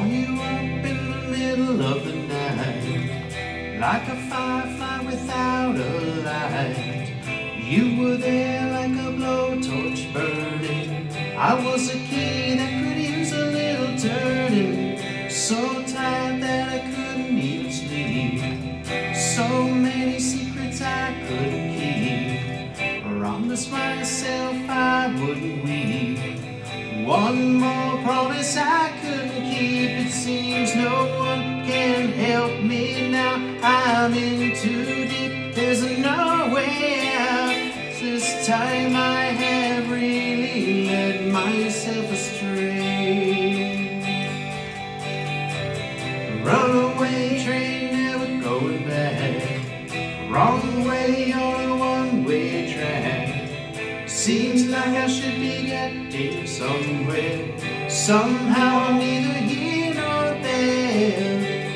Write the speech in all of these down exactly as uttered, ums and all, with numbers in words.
Saw you up in the middle of the night, like a firefly without a light. You were there like a blowtorch burning. I was a key that could use a little turning. So tired that I couldn't even sleep. So many secrets I couldn't keep. Promised myself I wouldn't weep. One more promise I couldn't keep. It seems no one can help me now. I'm in too deep. There's no way out. This time I have really led myself astray. Runaway train, never going back. Wrong way on a one-way track. Seems like I should be getting somewhere. Somehow I'm neither here nor there.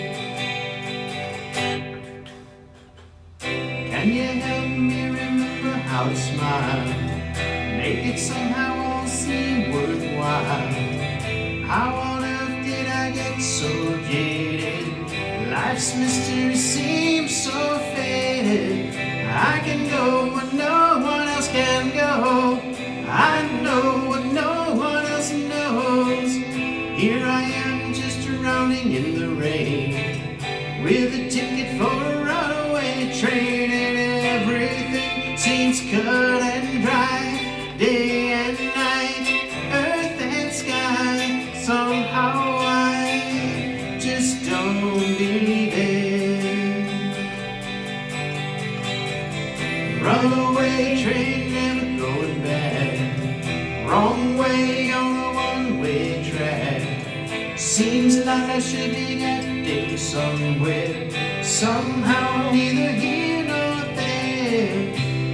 Can you help me remember how to smile? Make it somehow all seem worthwhile. How on earth did I get so jaded? Life's mystery seems so faded. I can go where no one else can go. I know what no one else knows. Here I am just drowning in the rain, with a ticket for a runaway train. And everything seems cut and dry, day and night, earth and sky. Somehow I just don't believe it. Runaway train, never going back. Wrong way on a one-way track. Seems like I should be getting somewhere. Somehow neither here nor there.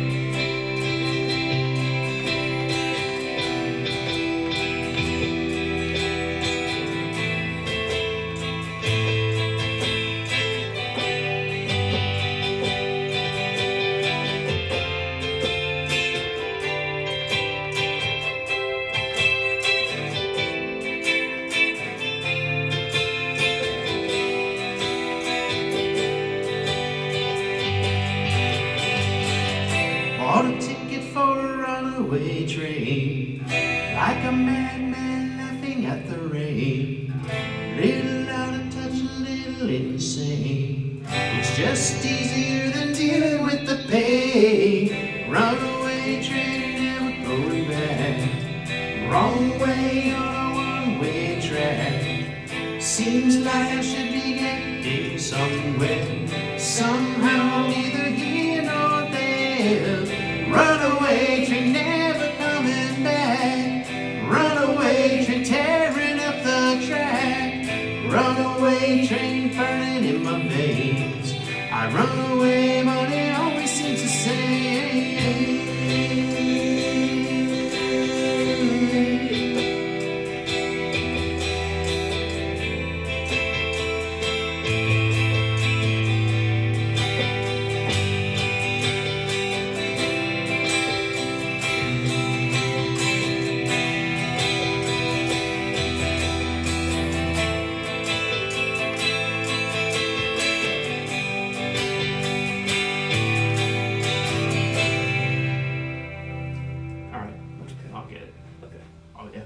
Bought a ticket for a runaway train, like a madman laughing at the rain. Little out of touch, a little insane. It's just easier than dealing with the pain. Runaway train, never going back. Wrong way on a one-way track. Seems like I should be getting somewhere. Somehow neither here nor there. Runaway train, never coming back. Runaway train, tearing up the track. Runaway train, burning in my veins. I run away, but it always seems the same. I'll get it. Okay. Oh yeah.